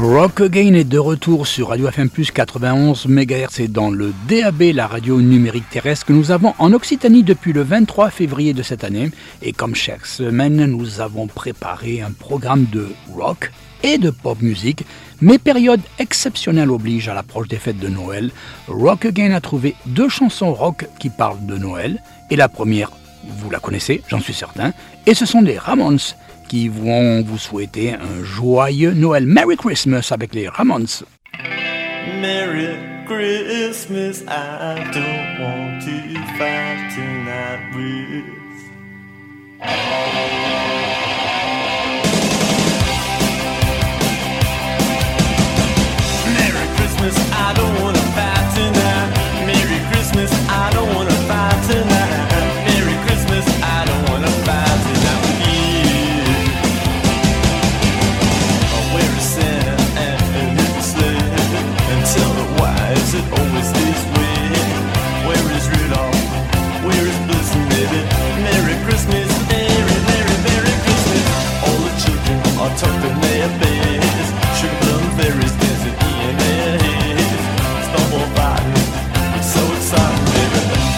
Rock Again est de retour sur Radio FM+, 91 MHz et dans le DAB, la radio numérique terrestre que nous avons en Occitanie depuis le 23 février de cette année. Et comme chaque semaine, nous avons préparé un programme de rock et de pop music. Mais période exceptionnelle oblige à l'approche des fêtes de Noël. Rock Again a trouvé 2 chansons rock qui parlent de Noël. Et la première, vous la connaissez, j'en suis certain. Et ce sont les Ramones qui vont vous souhaiter un joyeux Noël. Merry Christmas avec les Ramones. Merry Christmas, I don't want to fight tonight with. Merry Christmas, I don't want to fight tonight. Merry Christmas, I don't want to fight tonight. Merry Christmas, I don't want to fight tonight with you. Where is Santa and his sled? And tell me why is it always this way? Where is Rudolph? Where is Blitzen, baby? Merry Christmas, Merry, Merry, Merry Christmas. All the children are tucked in their beds. Sugar plum fairies dancing in their heads. Snowball fighting, it's so exciting, baby.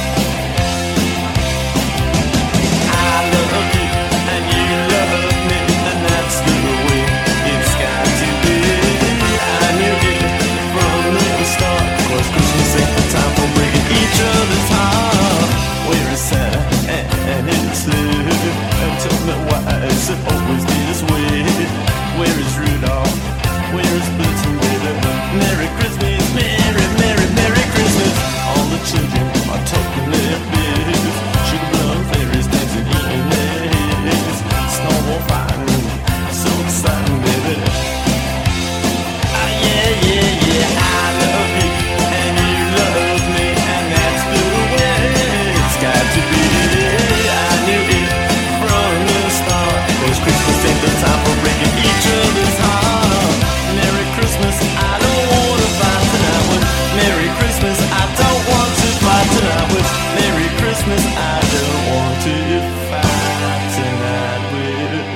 I love you and you love me, and that's the way it's got to be. I knew it from the start, 'cause Christmas ain't the time for breaking each other's heart. Where is Santa and his sled? And tell me why is it always this way? Where is Rudolph? Where is Blitzen, baby? Merry Christmas, Merry, Merry, Merry Christmas. All the children are talking their biz. Sugar plum fairies dancing, eating their heads. Snowball fighting, so exciting, baby. Ah, yeah, yeah, yeah, I love you and you love me, and that's the way it's got to be. I knew it from the start, 'cause Christmas ain't the time for breaking each other's heart. Merry Christmas, I don't want to fight tonight with. Merry Christmas, I don't want to fight tonight with. Merry Christmas, I don't want to fight tonight with you.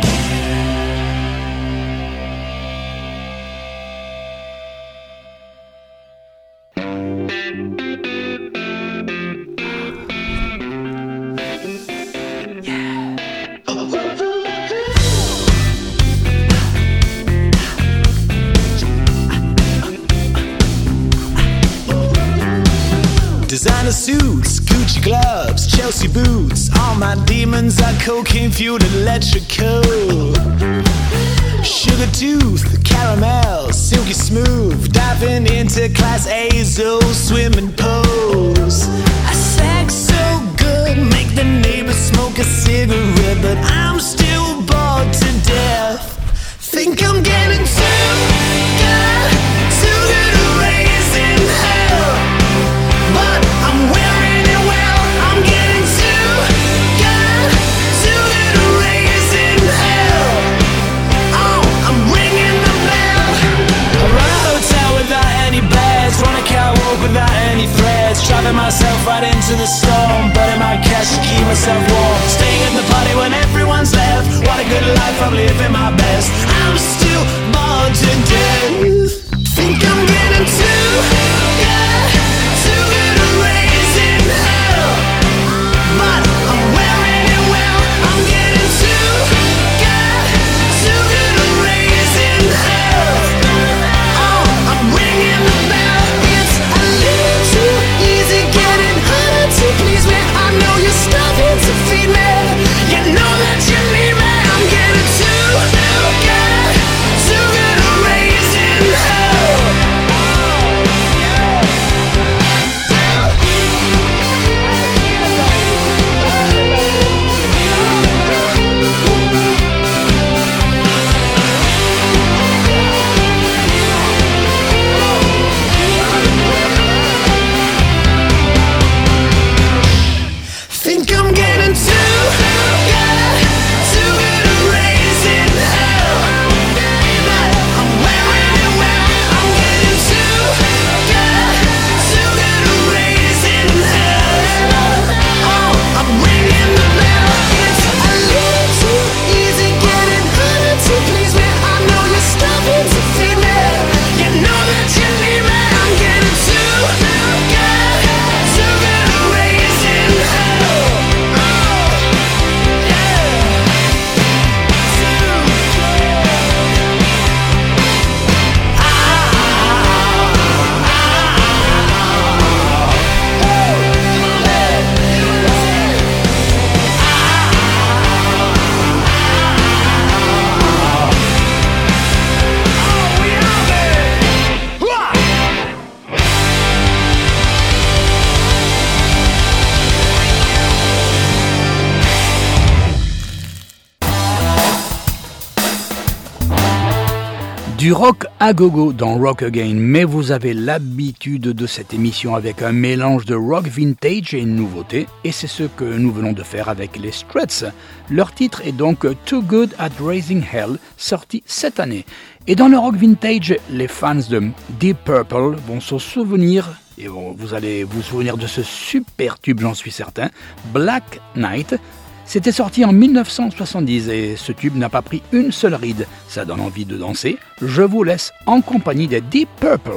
Designer suits, Gucci gloves, Chelsea boots. All my demons are cocaine fueled electrical. Sugar tooth, caramel, silky smooth. Diving into class A's, old swimming pools. I sex so good, make the neighbors smoke a cigarette. But I'm still bored to death. Think I'm getting too good to raise in hell. But I'm wearing it well. I'm getting too good to raise in hell. Oh, I'm ringing the bell. I run a hotel without any beds, run a catwalk without any threads. Driving myself right into the storm, burning my cash to keep myself warm. Staying at the party when everyone's left. What a good life, I'm living my best. I'm still bored to death. Think I'm getting too good to raise in hell. But I'm wearing it well. I'm getting too good to raise in hell. Oh, I'm ringing the bell. It's a little too easy, getting harder to please me. I know you're starving to feed me. You know that you need me. I'm getting too good to raise in hell. Du rock à gogo dans Rock Again, mais vous avez l'habitude de cette émission avec un mélange de rock vintage et nouveauté, et c'est ce que nous venons de faire avec les Struts. Leur titre est donc Too Good at Raising Hell, sorti cette année. Et dans le rock vintage, les fans de Deep Purple vont se souvenir, et vous allez vous souvenir de ce super tube, j'en suis certain, Black Knight. C'était sorti en 1970 et ce tube n'a pas pris une seule ride. Ça donne envie de danser. Je vous laisse en compagnie des Deep Purple.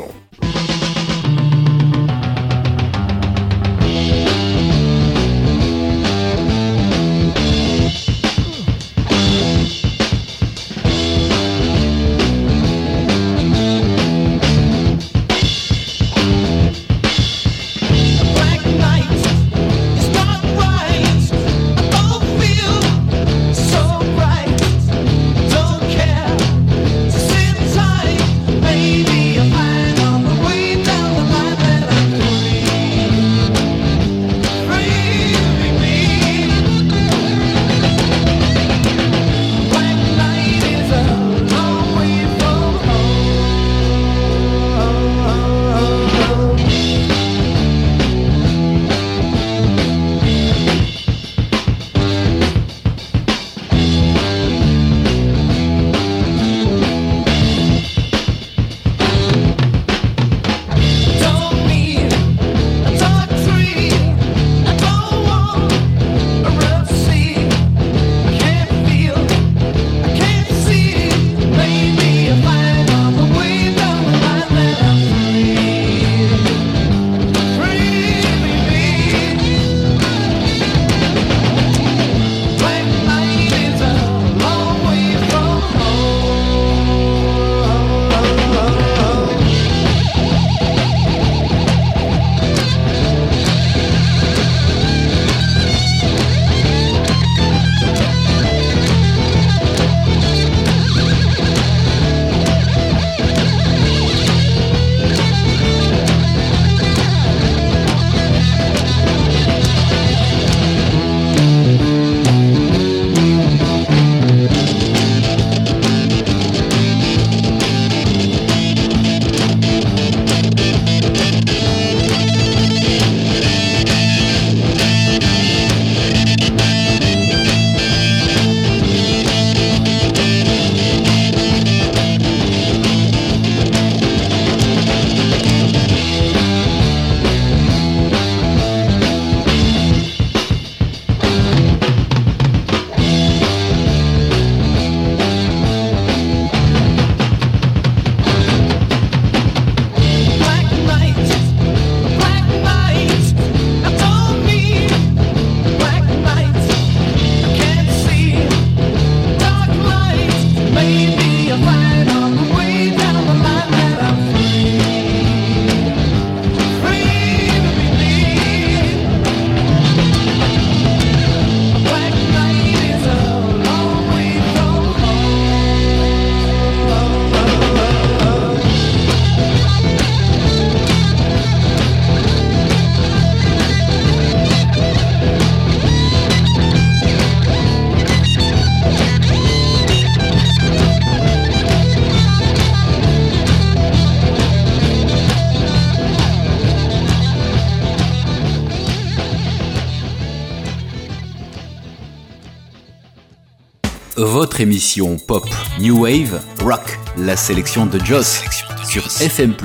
Votre émission Pop, New Wave, Rock, la sélection de Joss sur FM+,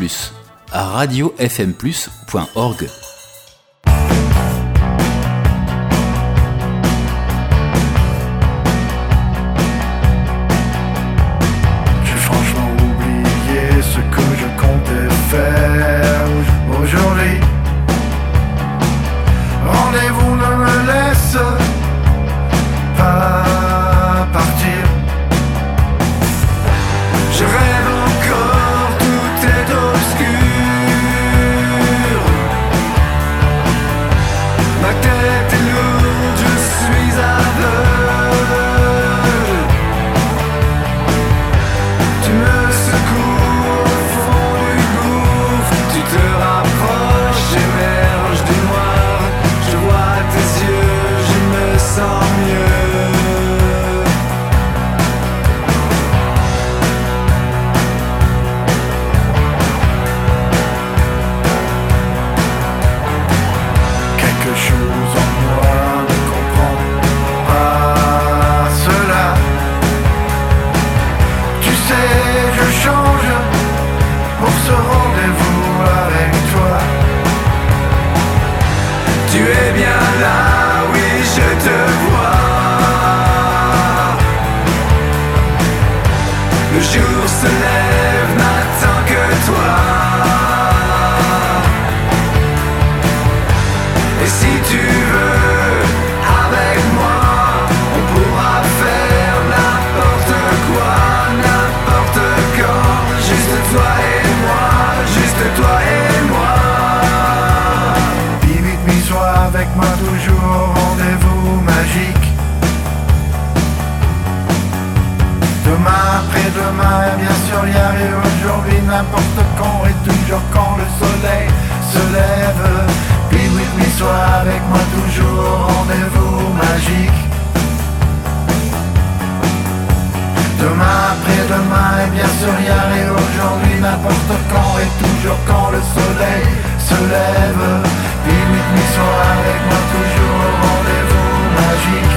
à radiofmplus.org. J'ai franchement oublié ce que je comptais faire aujourd'hui. Rendez-vous ne me laisse pas partir. Je rêve encore, tout est obscur. n'importe quand et toujours quand le soleil se lève. Be with me, sois avec moi toujours, rendez-vous magique. Demain, après-demain et bien sûr hier et aujourd'hui, n'importe quand et toujours quand le soleil se lève. Be with me, sois avec moi toujours, rendez-vous magique.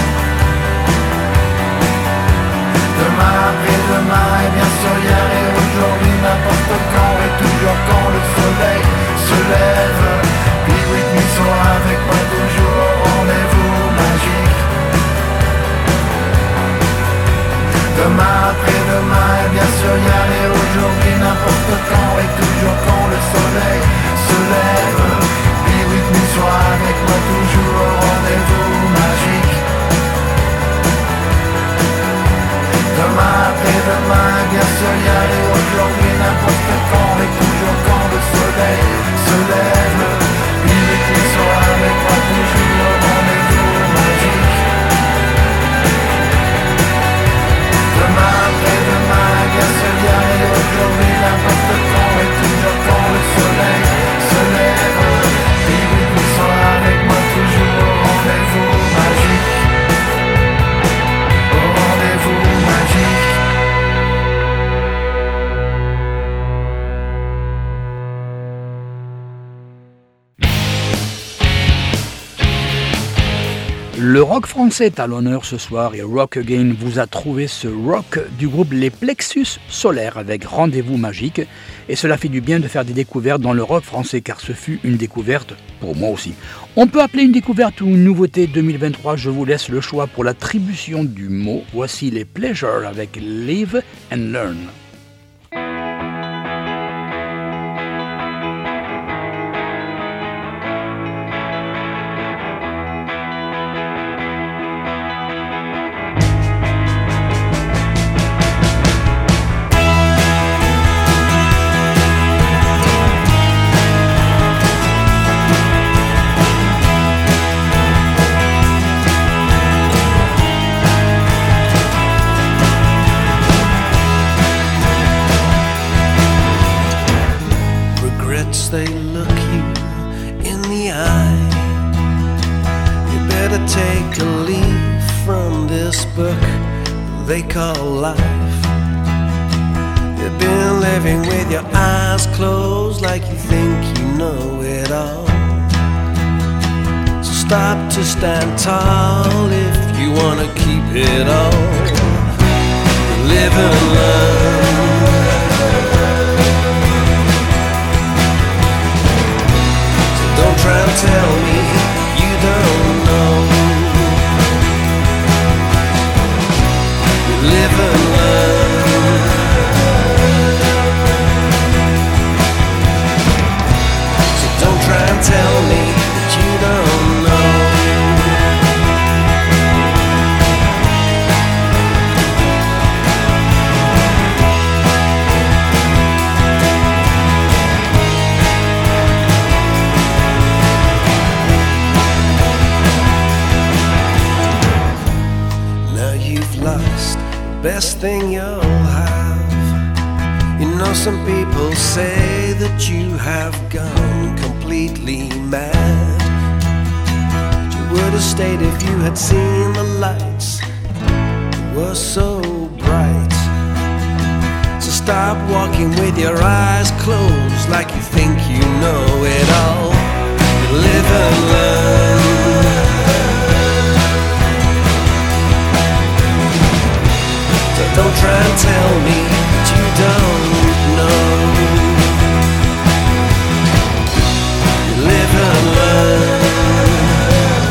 Demain, après-demain et bien sûr hier et aujourd'hui, n'importe quand et toujours quand le soleil se lève. Be with me, sois avec moi toujours, rendez-vous magique. Demain, après-demain et bien sûr hier et aujourd'hui, n'importe quand et toujours quand le soleil se lève. Be with me, sois avec moi toujours, rendez-vous magique. Demain, après-demain, bien sûr, hier et aujourd'hui, n'importe quand et toujours quand le soleil se lève. Be with me, sois avec moi toujours, rendez-vous magique. Demain, après-demain, bien sûr, hier et aujourd'hui, n'importe quand et toujours quand le soleil se lève. Be with me, sois avec moi toujours, rendez-vous magique. Rendez-vous magique. Le rock français est à l'honneur ce soir et Rock Again vous a trouvé ce rock du groupe Les Plexus Solaires avec Rendez-vous Magique. Et cela fait du bien de faire des découvertes dans le rock français car ce fut une découverte pour moi aussi. On peut appeler une découverte ou une nouveauté 2023, je vous laisse le choix pour l'attribution du mot. Voici les Pleasures avec Live and Learn. They look you in the eye. You better take a leaf from this book they call life. You've been living with your eyes closed like you think you know it all. So stop to stand tall if you wanna keep it all. Live and learn. Don't try and tell me you don't know. You live and learn. So don't try and tell me that you don't know. Best thing you'll have. You know some people say that you have gone completely mad. You would have stayed if you had seen the lights were so bright. So stop walking with your eyes closed like you think you know it all. You live and learn. Don't try and tell me that you don't know. You live and learn.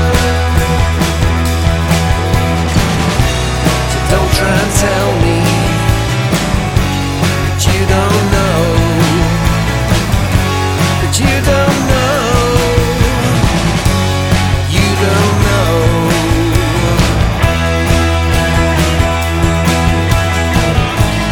So don't try and tell me that you don't know. That you don't know. You don't know.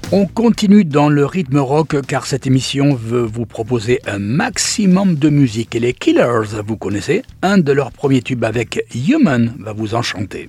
On continue dans le rythme rock car cette émission veut vous proposer un maximum de musique. Et les Killers, vous connaissez, un de leurs premiers tubes avec Human va vous enchanter.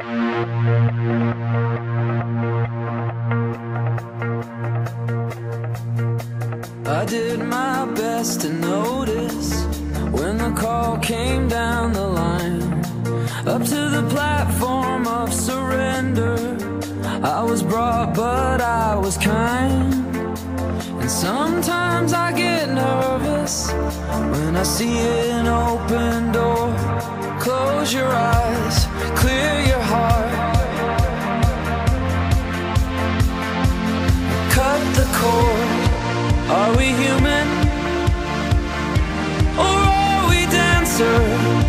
I did my best to notice when the call came down the line up to the platform of surrender. I was brought but I was kind, and sometimes I get nervous when I see an open door. Close your eyes, clear your heart, cut the cord. Are we human or are we dancer?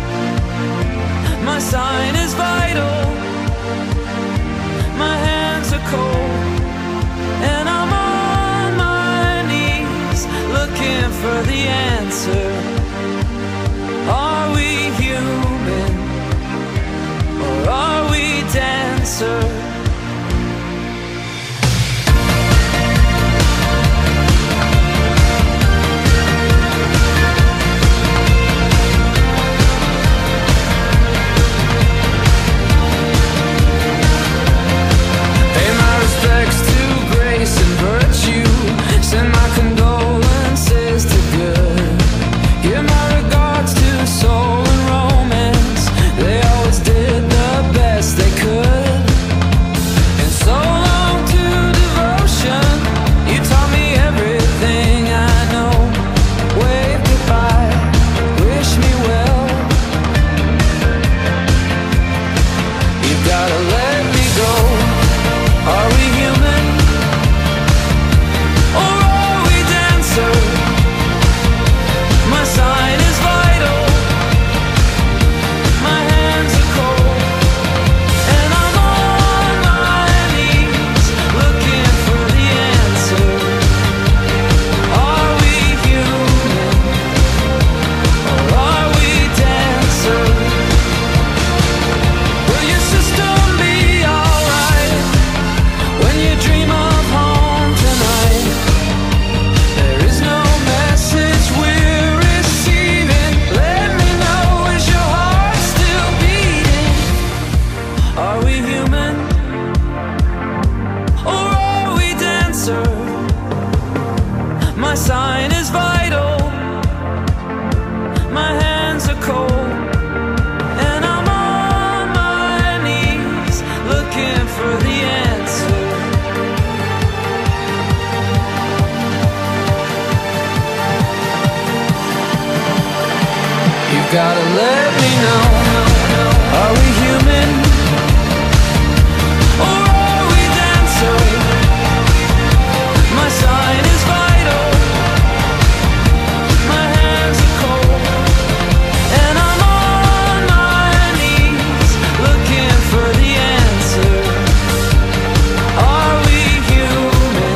My sign is vital, my hands are cold, and I'm on my knees looking for the answer. Are we human or are we dancer? Send my condolences to good. Give my regards to soul and romance. They always did the best they could. And so long to devotion. You taught me everything I know. Wave goodbye, wish me well. You gotta let me go. Are we human? My sign is vital, my hands are cold, and I'm on my knees looking for the answer. Are we human or are we dancer? Will your system be alright when you dream of home tonight? There is no message we're receiving. Let me know, is your heart still beating? Are we human or are we dancer? My sign is vital, my hands are cold, and I'm on my knees looking for the answer. You gotta let me know. Are we human or are we dancer? My sign is vital, my hands are cold, and I'm on my knees looking for the answer. Are we human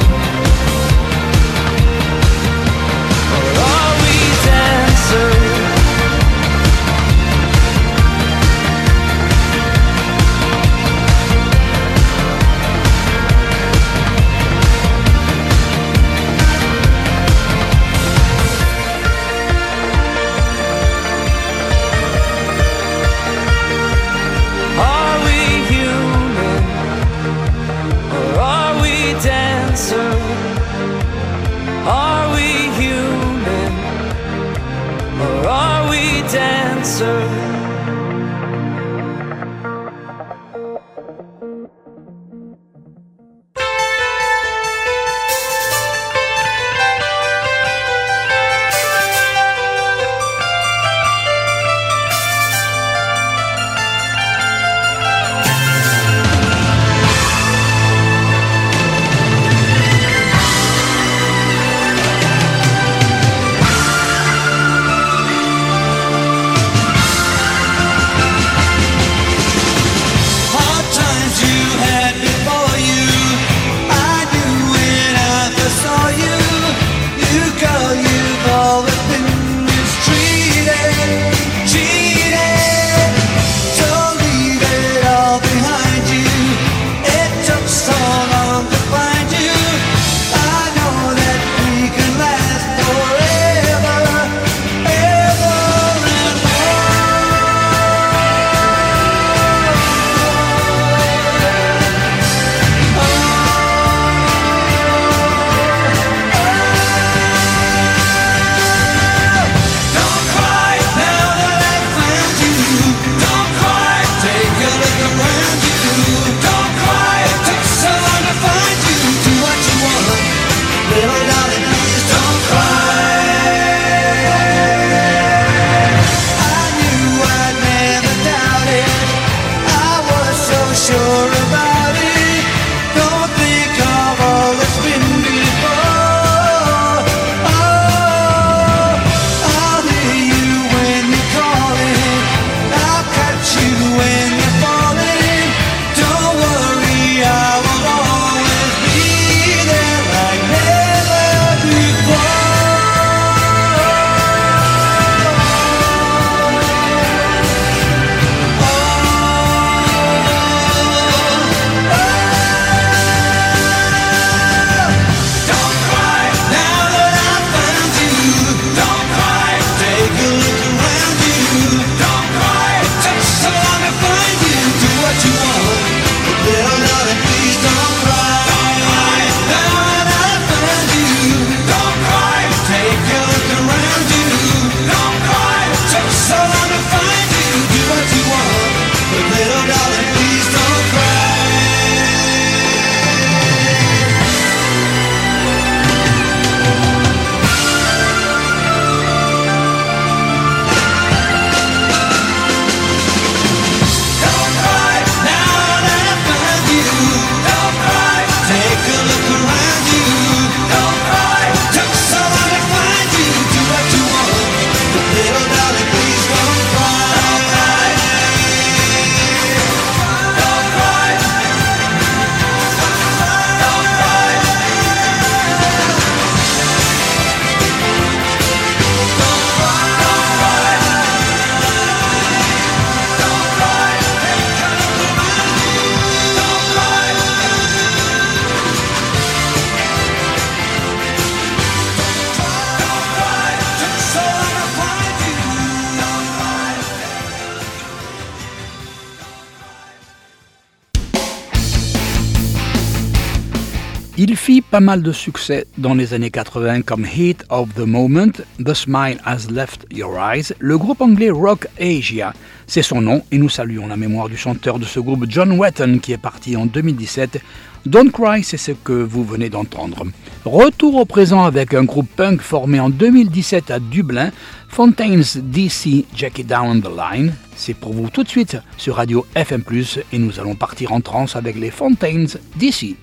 or are we dancer? Il fit pas mal de succès dans les années 80 comme Heat of the Moment, The Smile Has Left Your Eyes, le groupe anglais Rock Asia. C'est son nom et nous saluons la mémoire du chanteur de ce groupe John Wetton qui est parti en 2017. Don't Cry, c'est ce que vous venez d'entendre. Retour au présent avec un groupe punk formé en 2017 à Dublin, Fontaines DC Jack It Down the Line. C'est pour vous tout de suite sur Radio FM+, et nous allons partir en transe avec les Fontaines DC.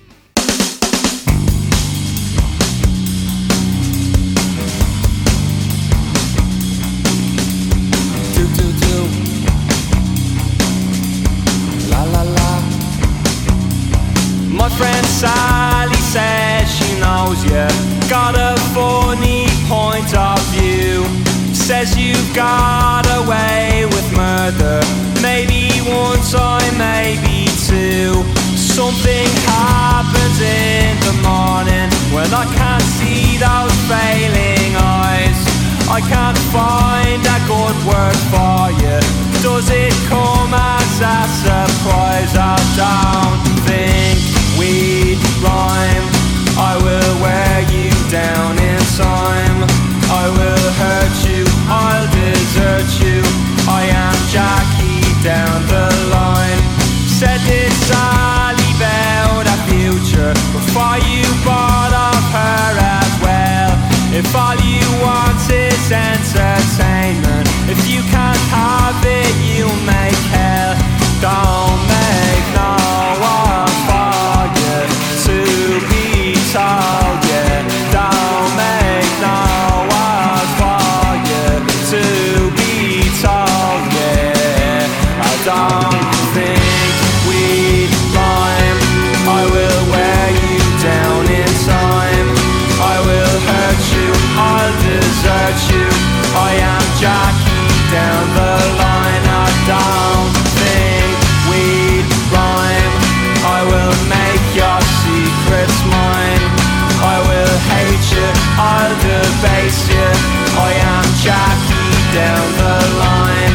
My friend Sally says she knows you got a funny point of view. Says you've got away with murder, maybe one time, maybe two. Something happens in the morning when I can't see those failing eyes. I can't find a good word for you. Does it come as a surprise? I don't think we'd rhyme. I will wear you down in time. I will hurt you, I'll desert you. I am Jackie down the line. Said this Sally about a future before you bought off her as well. If all you want is entertainment, if you can't have it, you make hell. Don't make no one for you to be told, yeah. Don't make no one for you to be told, yeah. I don't think we'd rhyme. I will wear you down in time. I will hurt you, I'll desert you. I am Jackie down the line. I don't think we'd rhyme. I will make your secrets mine. I will hate you, I'll debase you. I am Jackie down the line.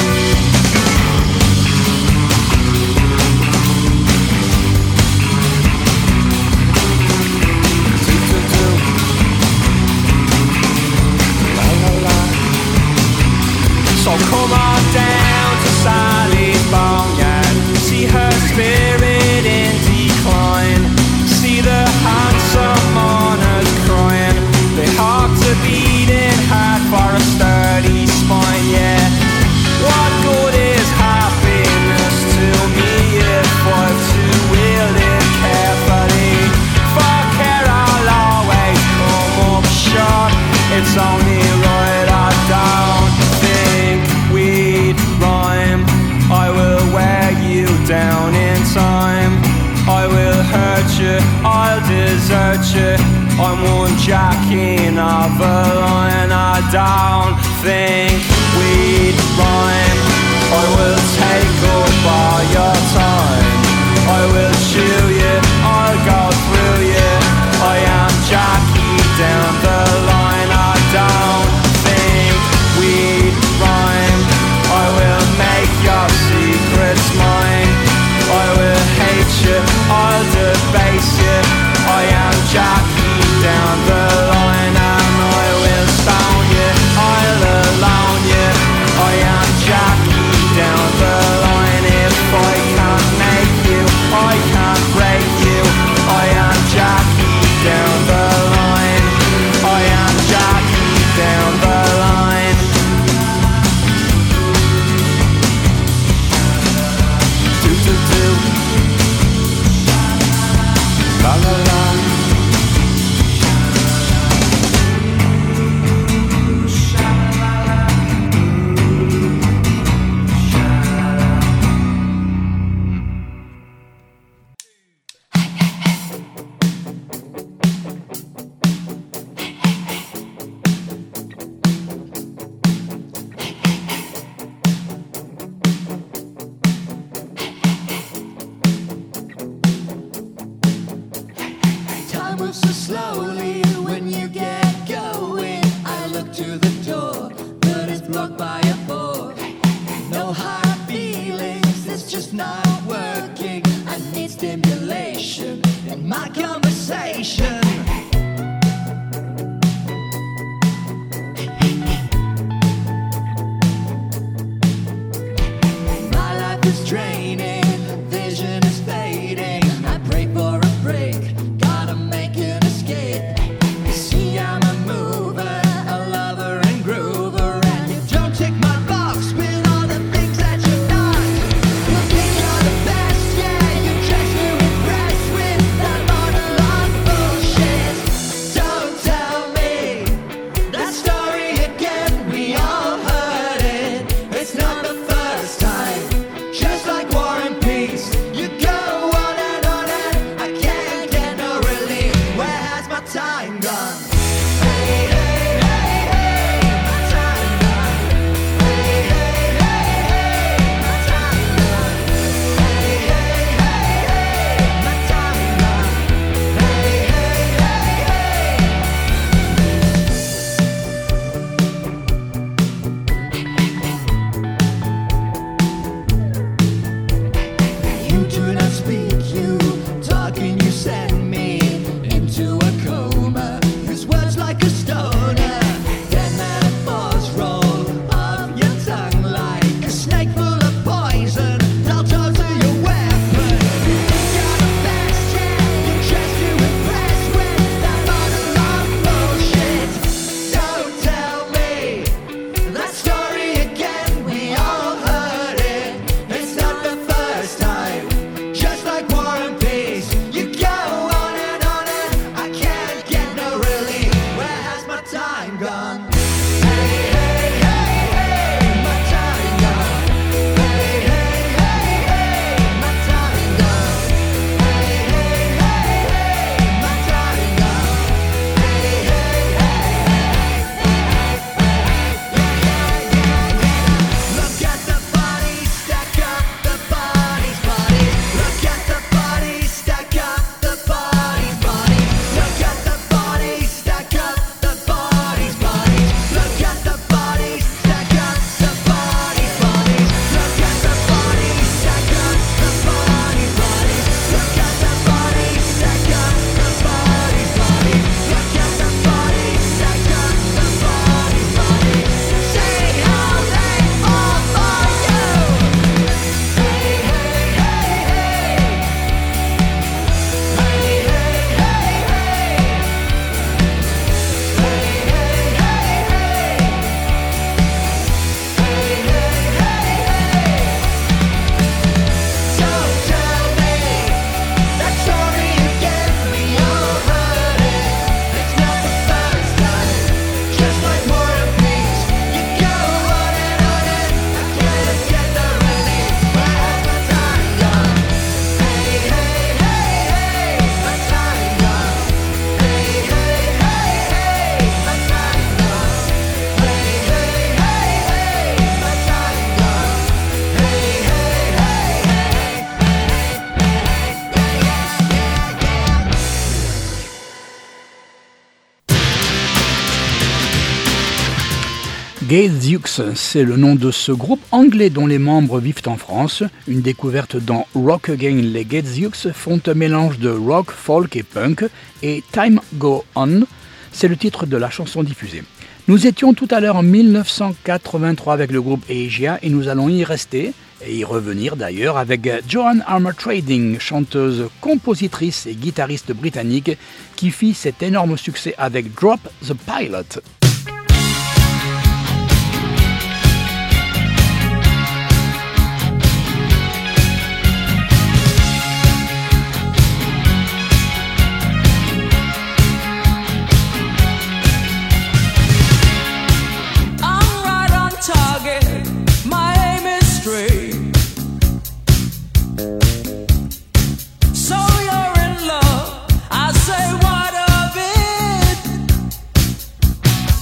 So come on down to Sally's Boneyard. See her spirit in decline. See the handsome mourners crying. They have to beating hard for a sturdy spine, yeah. What good is happiness to me if I'm to wield it carefully? For care I'll always come up short. It's only right I don't think we'd rhyme. I will wear you down in time. I will hurt you, I'll desert you. I'm one Jackie of a line. I don't think we'd rhyme. I will take up all your time. I will chew you, I'll go through you. I am Jackie down the line. I don't think we'd rhyme. I will make your secrets mine. I will hate you, I'll debase you. I am Jackie down the line. And I will stone you, I'll alone you. I am Jackie down the line. If I can't make you, I can't break you. I am Jackie down the line. I am Jackie down the line. Do do do. La la la. Time moves so slowly when you get going. I look to the door, but it's blocked by a board. No hard feelings, it's just not working. I need stimulation in my conversation. is draining, vision is fading. I pray for a break, gotta make an escape. You see, I'm a mover, a lover and groover, and you don't tick my box with all the things that you're not. You think you're the best, yeah, you dress to impress with that monologue bullshit. Don't tell me that story again, we all heard it. It's not the first time, just like War and Peace. You go on and I can't get no relief. Where has my time gone? Hey, hey, hey, hey, my time gone. Hey, hey, hey, hey, my time gone. Hey, hey, hey, hey, my time gone. Hey, You do not speak, you talk and you send me into a coma. Use words like a stoner, then metaphors roll off your tongue like a snake full of poison. I'll total your weapon. You think you're the best, yeah, you dress to impress with that monologue bullshit. Don't tell me that story again, we all heard it. It's not the first time, just like War and Peace. You go on and I can't get no relief. Where has my time gone? Hey, hey, hey, hey, my time gone. Hey, hey, hey, hey, my time gone. Hey, hey, hey, hey, my time gone. Hey, hey, Look at the bodies, stack up the bodies, bodies. Look at the bodies, stack up the bodies, bodies. Look at the bodies, stack up the bodies, bodies. Look at the bodies, stack up the bodies, bodies. Look at the bodies, stack up the bodies, bodies. Look at the bodies, stack up the bodies, bodies. Look at the bodies, stack up the bodies, bodies. Say how they fall for you. Hey, hey, hey, hey. Hey, hey, hey, hey. Hey, hey, hey, hey. Hey, hey, hey, hey. Don't tell me that story again, we all heard it. It's not the first time, just like War and Peace. You go on and I can't get no relief. Where has my time gone? Hey, hey, hey, hey, my time gone. Hey, hey, hey, hey, my time gone. Hey, hey, hey, hey, my time gone. Hey, hey, Gayzeux, c'est le nom de ce groupe anglais dont les membres vivent en France. Une découverte dans Rock Again. Les Gayzeux font un mélange de rock, folk et punk. Et Time Go On, c'est le titre de la chanson diffusée. Nous étions tout à l'heure en 1983 avec le groupe Asia et nous allons y rester et y revenir d'ailleurs avec Joan Armatrading, chanteuse, compositrice et guitariste britannique qui fit cet énorme succès avec Drop the Pilot. I'm right on target, my aim is straight. So you're in love, I say what of it?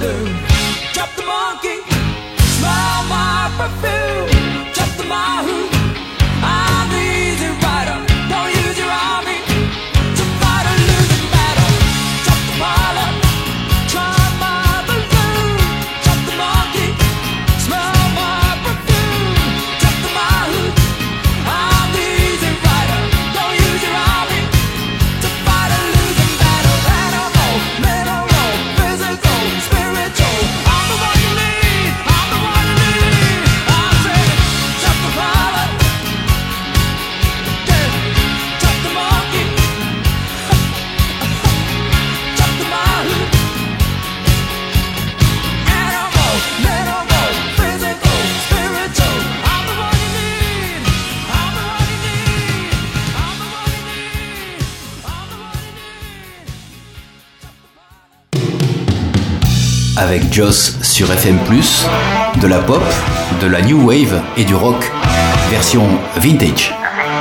balloon. Drop the monkey, smell my perfume. Drop the mahou, I'm the easy rider. Don't use your army to fight a losing battle. Drop the pilot, try my balloon. Drop the monkey, smell my perfume. Drop the mahou, I'm the easy rider. Don't use your army to fight a losing battle. Animal, mineral, physical, spiritual. I'm the one you need. I'm the one you need. I'm saying, drop the pilot, yeah. Drop the monkey, drop the mahou. Animal, mineral, physical, spiritual. I'm the one you need. I'm the one you need. I'm the one you need. I'm the one you need. Avec Joss sur FM+, de la pop, de la new wave et du rock, version vintage.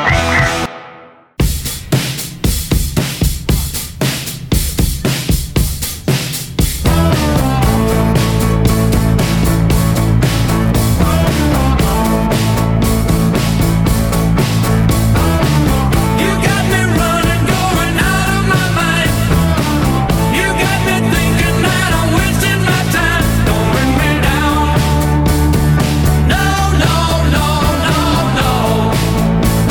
You got me running, going out of my mind. You got me thinking that I'm wasting my time. Don't bring me down. No, no, no, no, no.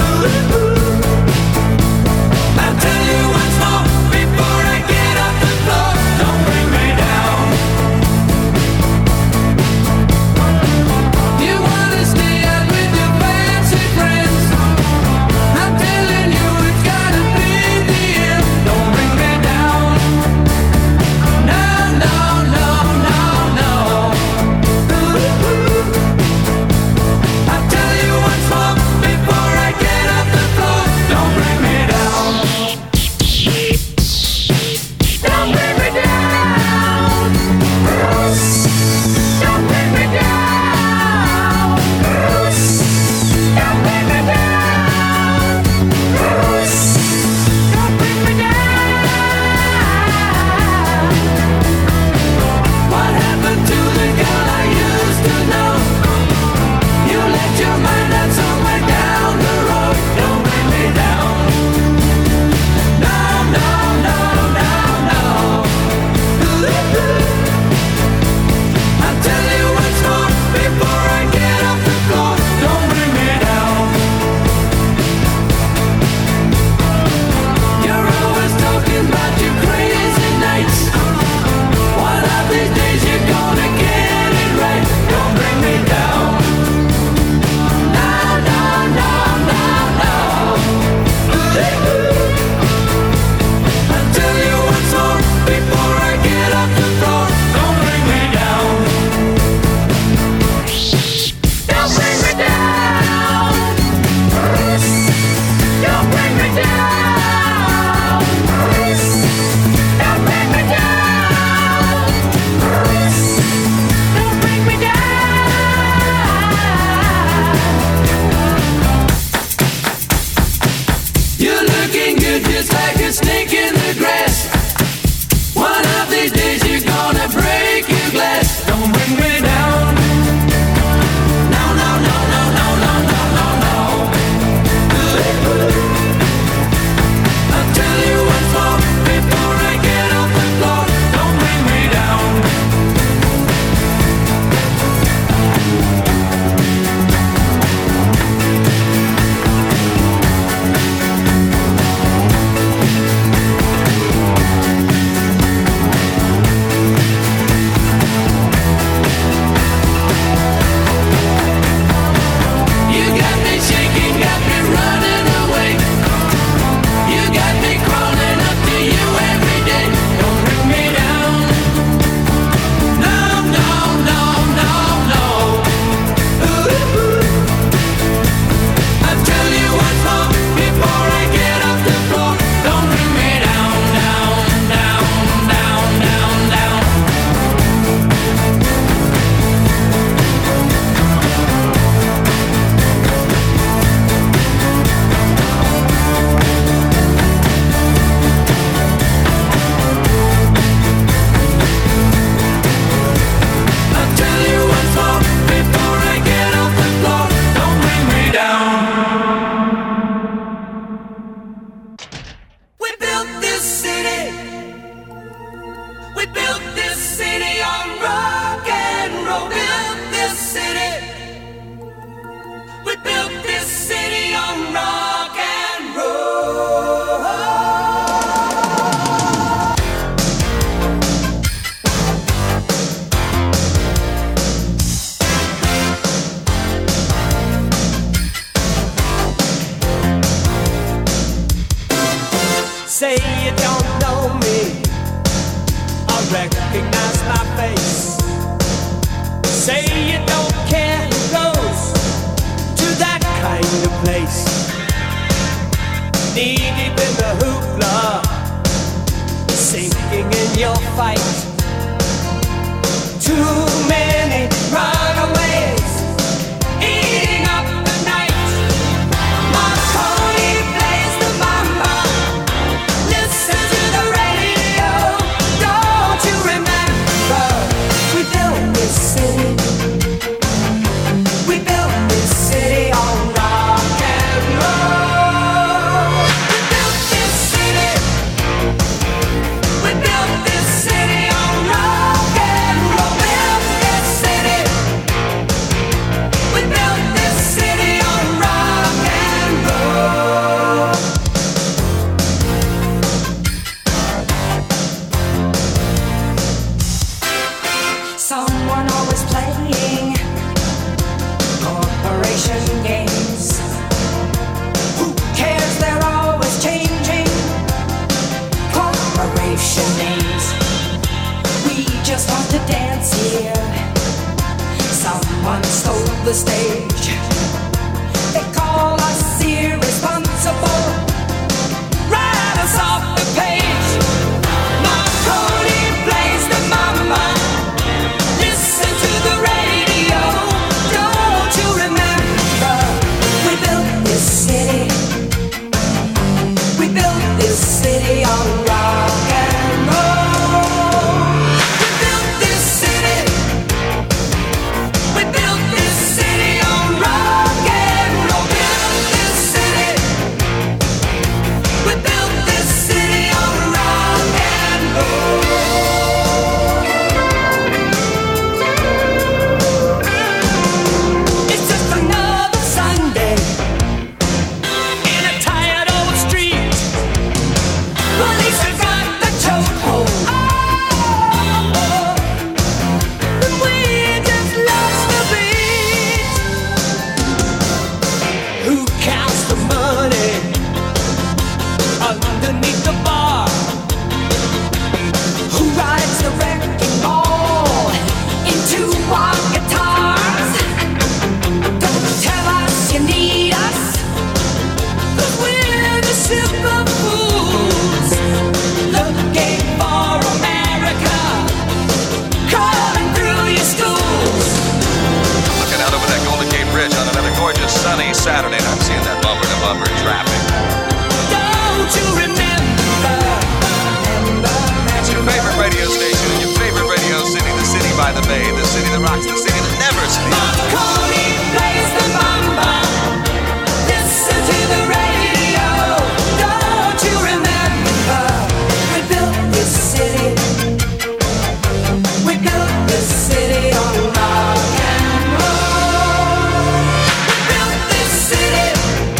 built this city on rock and roll. Built this city. We built this city on rock and roll. Say you don't know me, I recognize my face. Say you don't care who goes to that kind of place. Knee deep in the hoopla, sinking in your fight. Too many runaways eating up the night. Marconi plays the mama. Listen to the radio. Don't you remember? We built this city. We built this city on rock and roll. We built this city. We built this city on rock and roll. Built this city. We built this city on rock and roll. Someone always playing corporation games. Who cares? They're always changing corporation names. We just want to dance here. Someone stole the stage. They call us irresponsible. Write us off the page. Marconi plays the mama. Listen to the radio. Don't you remember? We built this city. We built this city on rock and roll. We built this city. We built this city on rock and roll. Built this city. We built this city on rock and roll. It's just another Sunday in a tired old street. Police have got the chokehold. And we just lost the beat. Who counts the money underneath the bar? Who rides the wrecking ball into our guitars? Don't tell us you need us, 'cause we're the simple fools looking for America, crawling through your schools. Looking out over that Golden Gate Bridge on another gorgeous sunny Saturday, and I'm seeing that bumper-to-bumper traffic. Don't you remember? It's your favorite radio station in your favorite radio city, the city by the bay, the city that rocks, the city that never sleeps. Marconi plays the mama. Listen to the radio. Don't you remember? We built this city. We built this city on rock and roll. We built this city.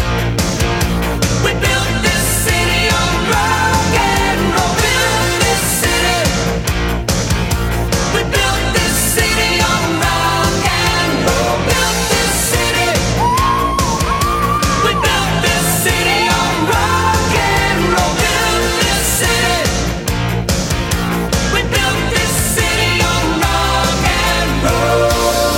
We built this city on rock and roll. Built this city. We built this city on rock and roll. Built this city. We built this city on rock and roll. Built this city. We built this city on rock and roll.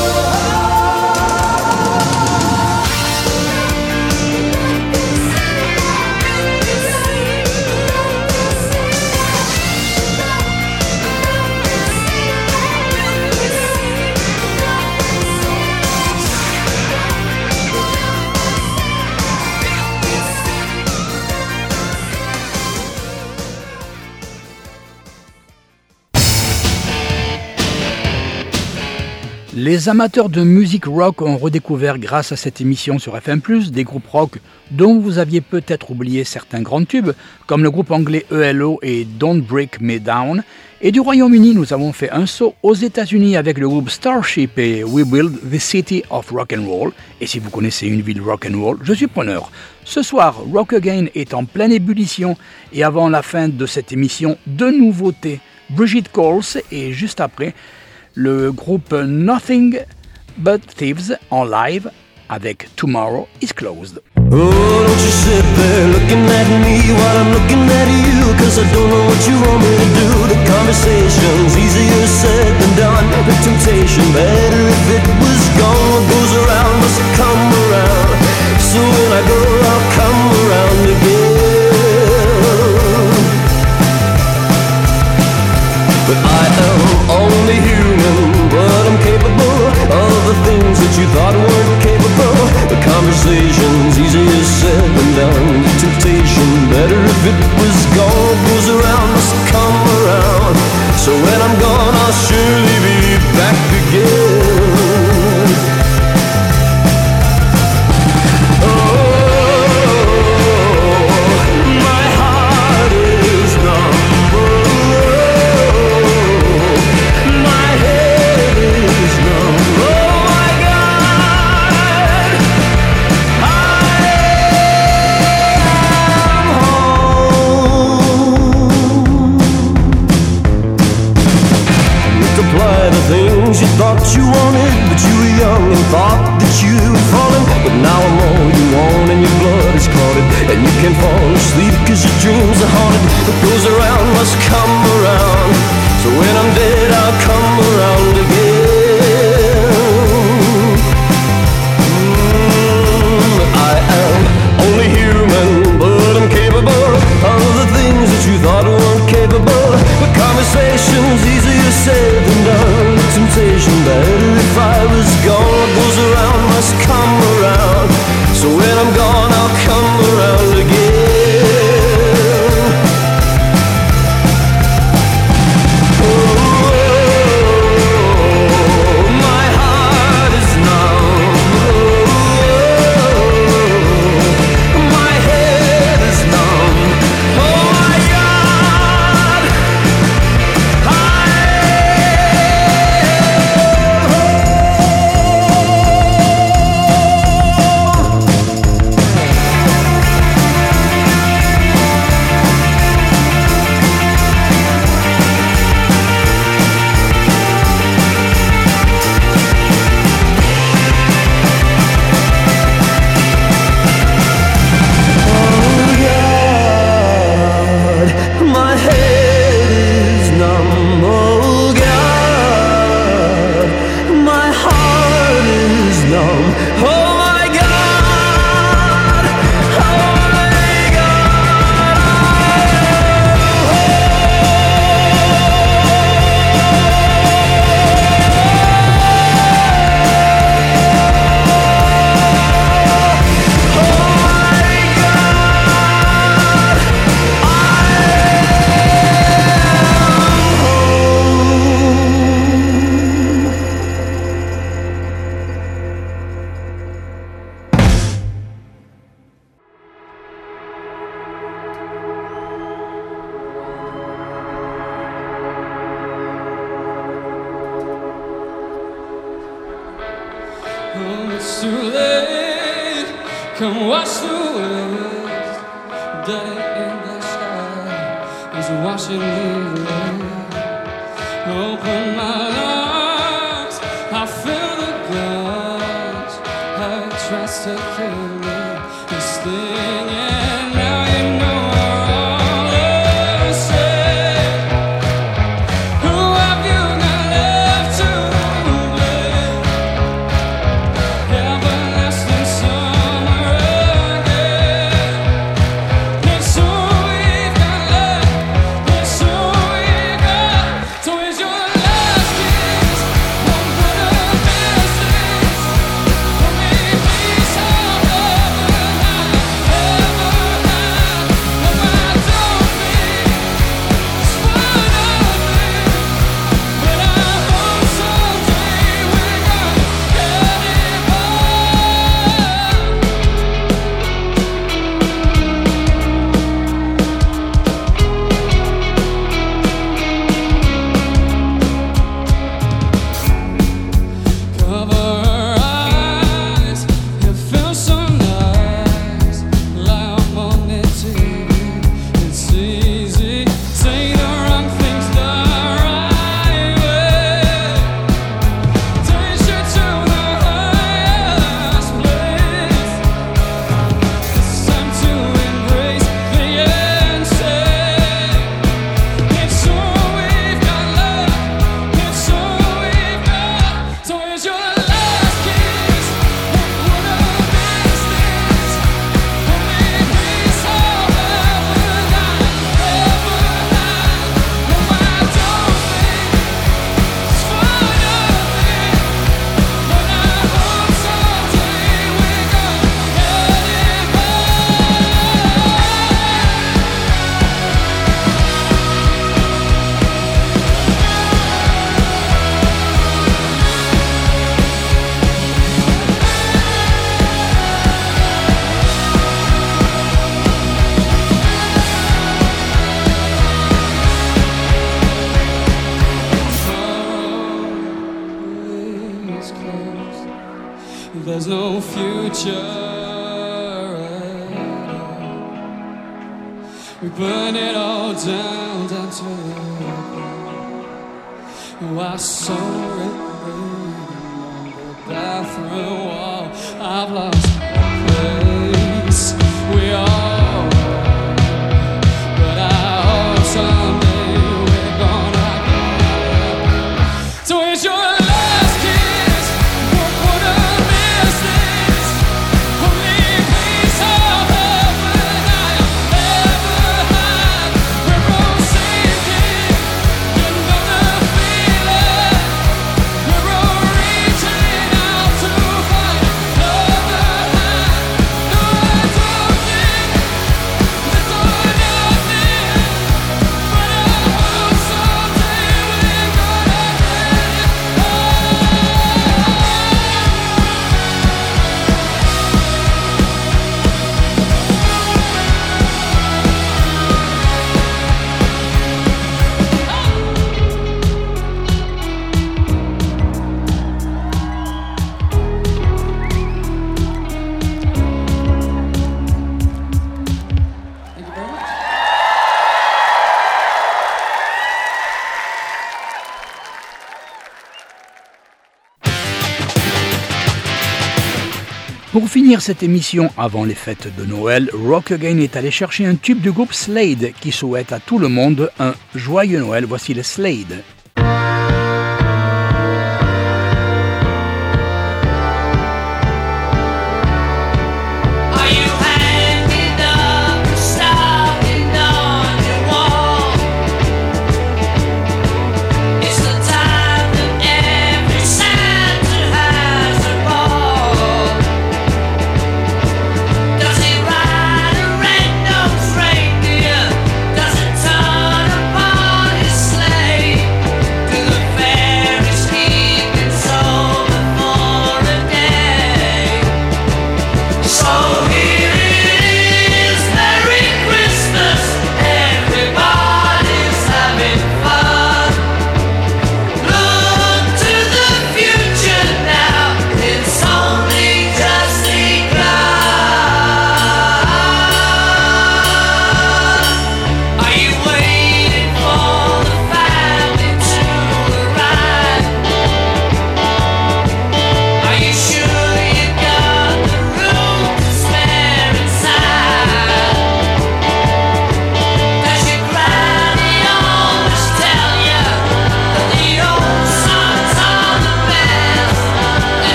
Les amateurs de musique rock ont redécouvert grâce à cette émission sur FM+, des groupes rock dont vous aviez peut-être oublié certains grands tubes, comme le groupe anglais ELO et Don't Break Me Down, Et du Royaume-Uni, nous avons fait un saut aux États-Unis avec le groupe Starship et We Build the City of Rock and Roll. Et si vous connaissez une ville rock and roll, je suis preneur. Ce soir, Rock Again est en pleine ébullition et avant la fin de cette émission, deux nouveautés. Brigitte Coles et juste après, le groupe Nothing But Thieves en live avec Tomorrow is Closed. Oh, don't you sit there looking at me while I'm looking at you, 'cause I don't know what you want me to do. The conversation's easier said than done. The temptation better if it was gone. What goes around must come around. So when I go, I'll come around again. But I am only human, but I'm capable of the things that you thought weren't capable. The conversation's easier said than done. The temptation, better if it was gone. What goes around must come around. So when I'm gone, I'll surely be back again. Things you thought you wanted, but you were young and thought that you'd fallen. But now I'm all you want and your blood is clotted, and you can't fall asleep 'cause your dreams are haunted. What goes around must come around. So when I'm dead, I'll come around again. I am only human, but I'm capable of the things that you thought weren't capable. The conversation's easier said than done. The temptation better if I was gone. What goes around must come around. So when I'm gone, I'll come around again. Oh, my heart is numb. Oh, my head is numb. Oh my God, my head is numb. Oh God, my heart is numb. Oh my God, oh my God. Oh, it's too late. Come watch the waves. Day in the sky is washing me away. Open my lungs, I feel the guns. I tries to kill me. This thing, and now you know we're all the same. Who have you got left to blame? Everlasting summer again. It's all we've got left. It's all we've got. So is your last there's no future. We burn it all down to the ground. Oh, I saw it on the bathroom wall. I've lost my place. We all, but I hope someday we're gonna go. So it's your last kiss. What a miss this. Only piece of heaven I have ever had. We're all sinking. You know the feeling. We're all reaching out to find another hand. No, I don't think it's all nothing. But I hope someday we're gonna get it. Thank you very much. Pour finir cette émission avant les fêtes de Noël, Rock Again est allé chercher un tube du groupe Slade qui souhaite à tout le monde un joyeux Noël. Voici les Slade. Are you hanging up a stocking on your wall? It's the time that every Santa has a ball. Does he ride a red-nosed reindeer? Does it turn upon his sleigh?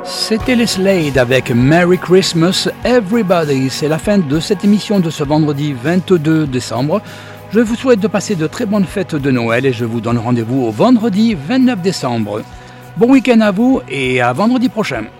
C'était les Slade avec Merry Christmas Everybody. C'est la fin de cette émission de ce vendredi 22 décembre. Je vous souhaite de passer de très bonnes fêtes de Noël et je vous donne rendez-vous au vendredi 29 décembre. Bon week-end à vous et à vendredi prochain.